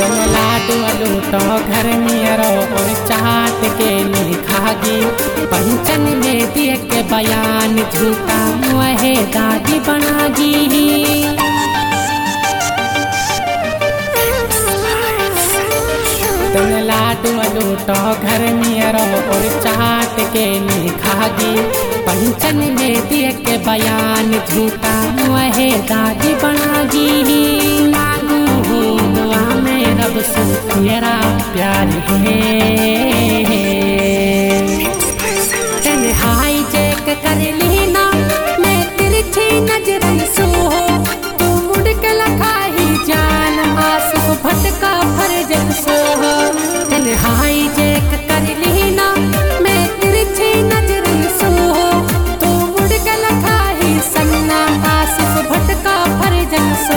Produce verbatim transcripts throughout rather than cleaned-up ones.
तुम लाडू लूटो घर में रहो और चाट के लिखागी पंचन में दिए के बयान झूठा वह दादी बनागी। तुम लाडू लूटो घर में रहो और चाट के लिखागी पंचन में दिए के बयान झूठा वह दादी बनागी। में रब से तेरा प्यार है तेने हाई जैक कर लेना मैं तिरछी नजरन सो तू मुड़ के लखा ही जान आसिफ भटका फरजन सो तेने हाई जैक कर लेना मैं तिरछी नजरन सो तू मुड़ के लखा ही सन्ना आसिफ भटका फरजन सो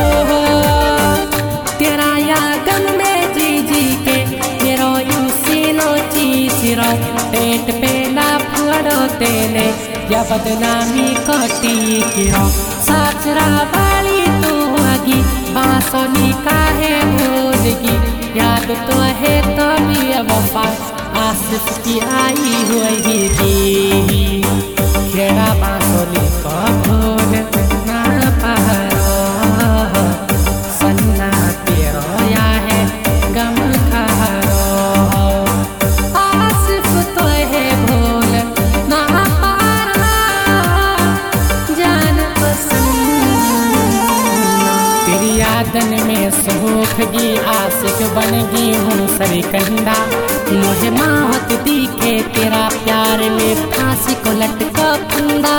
तेरा यागम में जी जी के तेरो यूसीनो चीसिरो पेट पे ना फुड़ो तेने या बदनामी कोटी किरो साचरा वाली तू आगी बांसोनी काहे भूलगी याद तो है तो भी वफा आसिफ की आई हुई गी खेड़ा बांसोनी को भूल ना पारो सन्ना तेरो या है गम खारो आसिफ तो है भूल ना पारा जान पसंद तेरी यादन में सूखगी आशिक बनगी हूँ सरी कंधा मुझे मौत दिखे तेरा प्यार में फांसी को लटका फंदा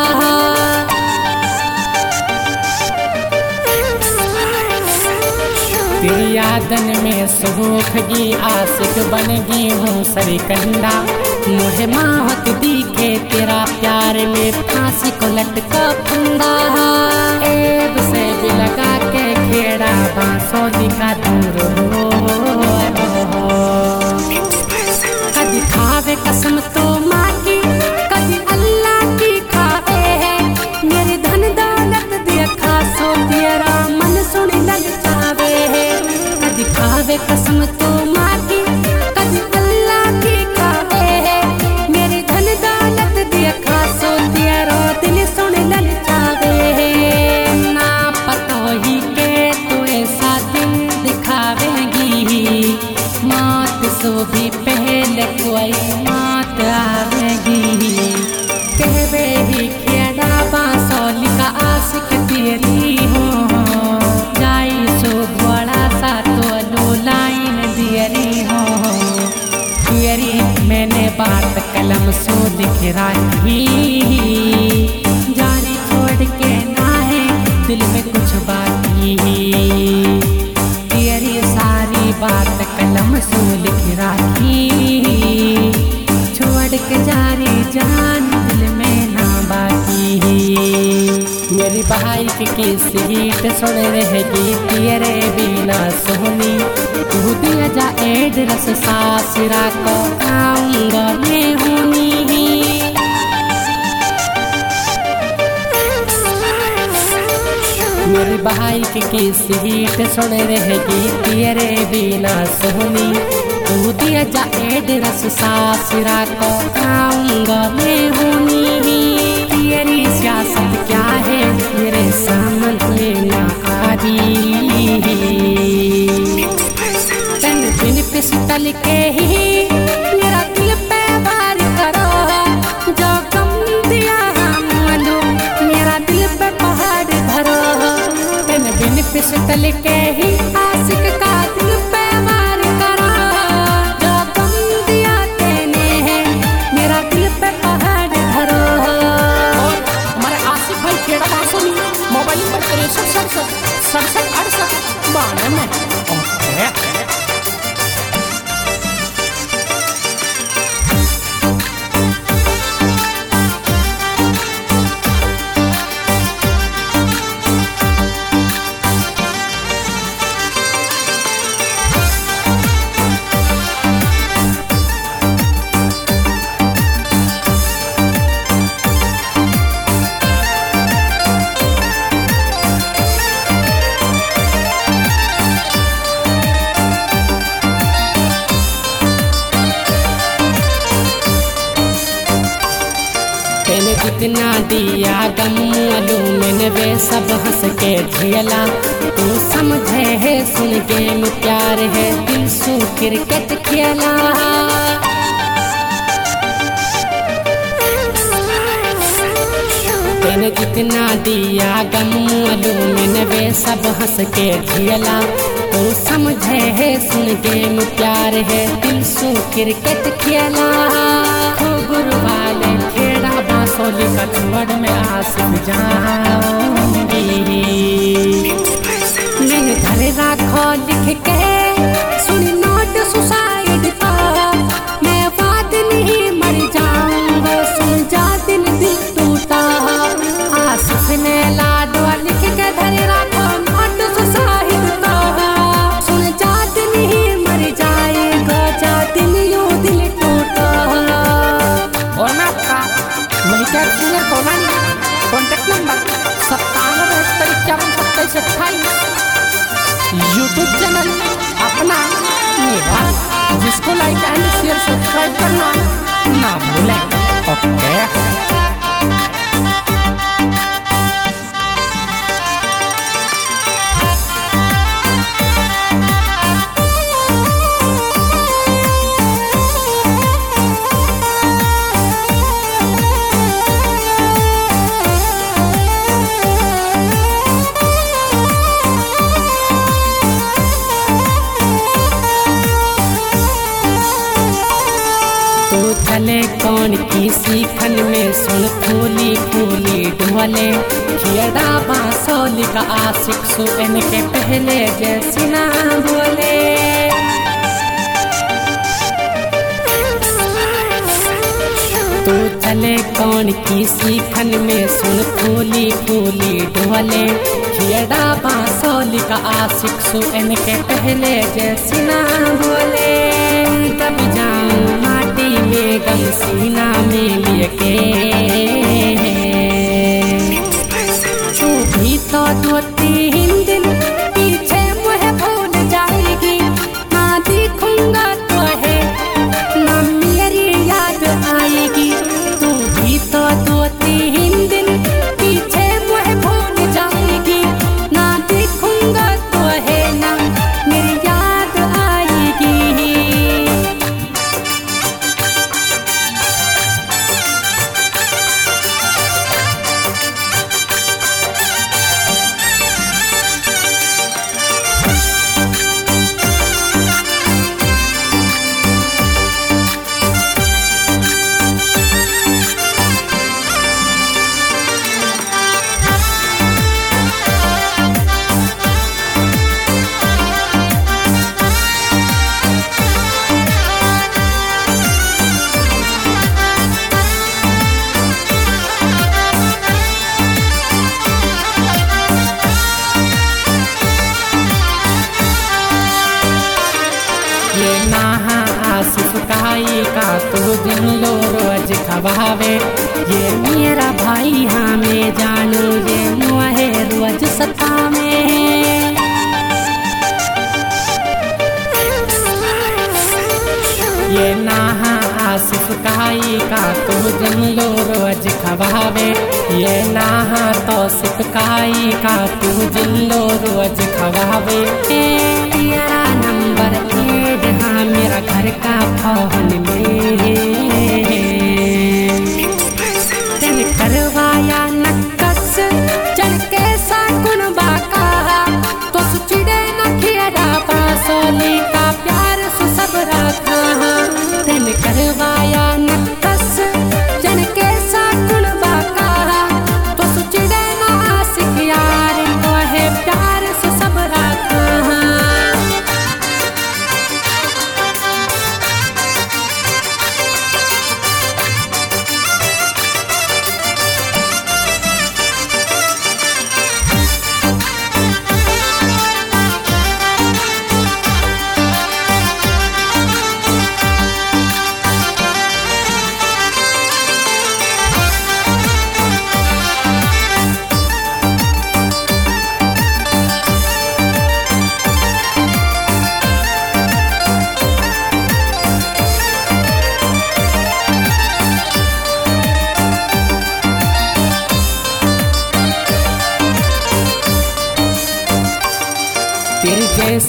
तेरी यादन में सूखगी आशिक बनगी हूँ सरी कंधा मुझे मौत दिखे तेरा प्यार में फांसी को लटका फंदा एब से भी लगा के खेड़ा बांसों का दूर हो कभी खावे कसम तो माँ की कभी अल्लाह की खावे है मेरी धन दौलत देखा सो तेरा मन सुन लग जावे है कभी खावे कसम तो माँ की कभी अल्लाह की खावे है मेरी धन दौलत देखा सो तेरा दिल सुन लग जावे है ना पता ही के तो ऐसा दिन दिखावेगी मौत सो भी पहले कोई मौत आवेगी कहवे ही खेड़ा बांसोली का आशिक तेरी हो जाई सो बड़ा सा तो लो लाइन दियरी हो तेरी मैंने बात कलम सो लिख रखी जारी छोड़ के ना है दिल में कुछ बाकी तेरी सारी बात कलम सो लिख रखी छोड़ के जारी जान दिल में ना बाकी मेरी भाई की सीट सुन रहेगी तेरे बिना सोनी तू दिया जा एड्रेस सासरा को आऊंगा मैं होनी मेरी भाई की सीट सुन रहेगी तेरे बिना सोनी तू दिया जा एड्रेस सासरा को आऊंगा मैं होनी तेरी सियासत क्या है मेरे सामने ना आदी तन बिन पिस्टल के ही मेरा दिल पे वार करो जो कम दिया मानो मेरा दिल पे पहाड़ धरो तन बिन पिस्टल के ही आशिक का दिल पे वार करो जो कम दिया तेने है मेरा दिल पे पहाड़ धरो और हमारे आशिक भाई खेड़ा बांसोली मोबाइल नंबर तिरसठ सड़सठ सड़सठ अड़सठ बानवे जितना दिया गम अलू मैंने वे सब हंस के झेला। तू समझे है सुन गेम प्यार है दिल सू क्रिकेट खेला। मैंने जितना दिया गम अलू मैंने वे सब हंस के झेला। तू समझे है सुन गेम प्यार है दिल सू क्रिकेट खेला। गुरु वाले खेड़ा बांसोली का छोड़ में आसिफ जाऊंगी। मैंने घर राखो लिख के सुनी नोट सुसाइड का। मैं बात नहीं मर जाऊंगा सुन जा दिन दिल टूटा। आसिफ ने लाडवा लिख के घर राखो नोट सुसाइड का। सुन जा दिन ही मर जाएगा जा दिन यूं दिल टूटा। और मैं आपका वही क्या सिंगर कौन कॉन्टेक्ट नंबर सत्तानवे बहत्तर इक्यावन सत्ताईस अट्ठाईस। यूट्यूब चैनल अपना मेरा जिसको लाइक एंड शेयर सब्सक्राइब करना ना भूलें। ओके चले कौन की सीखन में सुन फूली फूली ढोले। खेड़ा बांसोली का आशिक सुन के पहले जैसी ना बोले। तू चले कौन की सीखन में सुन फूली फूली ढोले। खेड़ा बांसोली का आशिक सुन के पहले जैसी ना बोले। तब जाऊं माटी में गम सीना में लेके। तू भी तो दो तीन दिन पीछे मुझे भूल जाएगी। ना दिखूंगा तो है ना मेरी याद आएगी। तू भी तो दो तीन दिन पीछे मुझे भूल जाएगी। ना दिखूंगा तो है ना मेरी याद आएगी। आसिफ काई का तू दिन लो रोज खवावे। ये मेरा भाई हमें जानू ये मुहे रोज सतावे। ये नाहा आसिफ काई का तू दिन लो रोज खवावे। ये नाहा तो सिपकाई का तू दिन लो रोज खवावे। तेरा नंबर एड हाँ मेरा घर का फोन में। चल करवाया नक्कस चल कैसा कुनबा का। तो सुचिड़े न खेड़ा बांसोली का प्यार सु सब रखा। तेन करवाया नक्कस चल कैसा कुनबा का। तो सुचिड़े न आशिक यार को है प्यार सु सब रखा।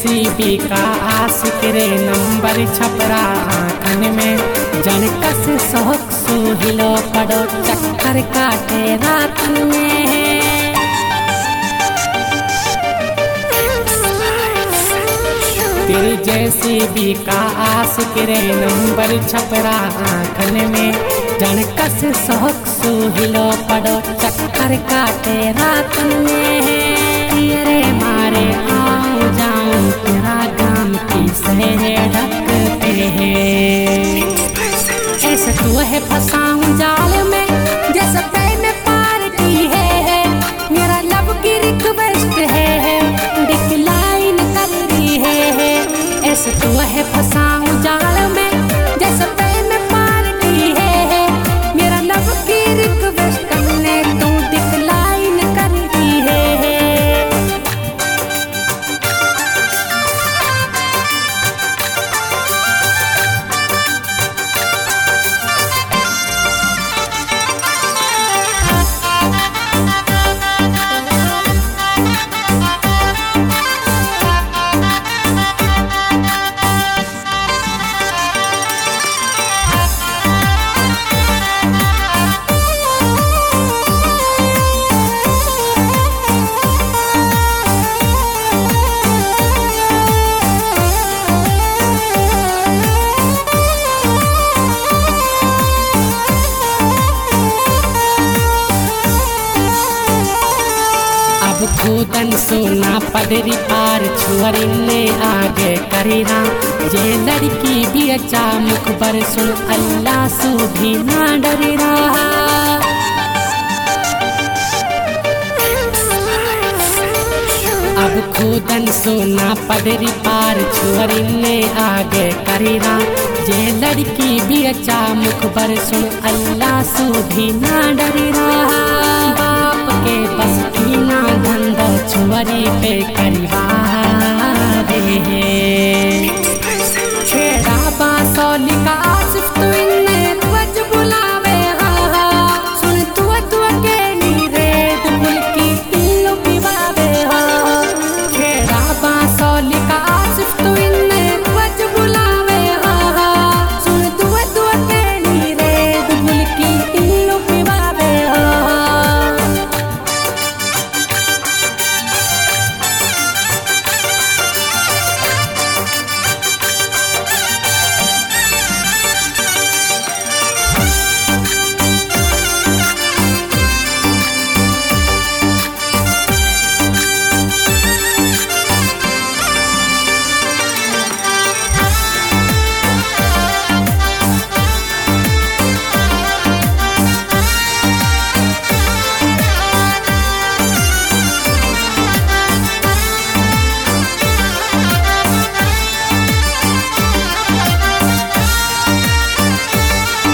जेसीबी का आशिक रे नंबर छपरा आंखन में जनकस शौक सुहिलो पड़ो चक्कर काटे रातन में। तेरी जेसीबी का आशिक रे नंबर छपरा आंखन में जनकस शौक सुहिलो पड़ो चक्कर काटे रातन में। तेरे मारे आऊं जाऊं तेरा गाम की सहरे ढकते हैं। ऐसे तू है फंसाऊं जाल में जैसे मैंने पार की है। मेरा लब की रिक्वेस्ट है डिक्लाइन कर रही है। ऐसे तू है फंसाऊं जाल में जैसे मैंने पार की है। मेरा लब की रिक्वेस्ट ने तू डिक्लाइन कर रही है। खुदन सोना पदरी पार छुअरी ने आगे करीना। ये लड़की भी अच्छा मुखबर सुन अल्लाह सु भी ना डरीना। अब खुदन सोना पदरी पार छुअरी ने आगे करीना। ये लड़की भी अच्छा मुखबर सुन अल्लाह सु भी ना डरीना। बाप के बस की ना धंधा छुअरी पे करवा दे।